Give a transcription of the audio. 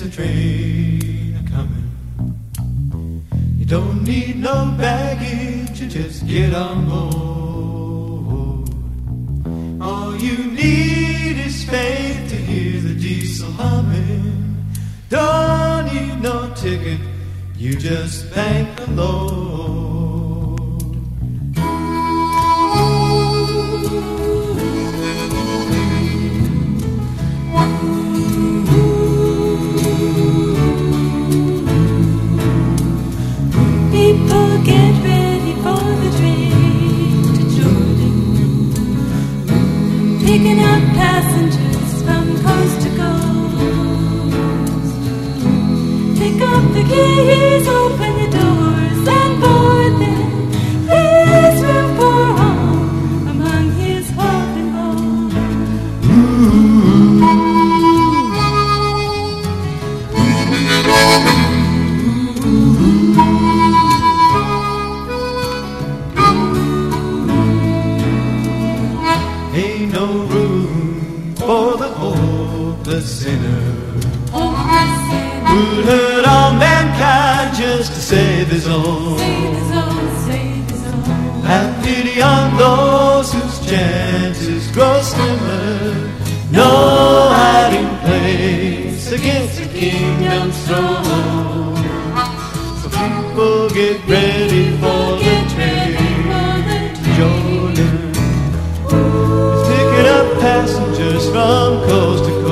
a train a-comin'. You don't need no baggage, you just get on board. All you need is faith to hear the diesel humming. Don't need no ticket, you just thank the Lord. People get ready for the train to Jordan, picking up passengers from coast to coast. Pick up the keys, open the doors, and board them. There's room for all among his hopping bones. Ain't no room for the hopeless sinner who'd hurt all mankind just to save his own. Have pity on those whose chances grow slimmer. No hiding place against the kingdom's throne. So people get ready for the train to Jordan. Picking up passengers from coast to coast.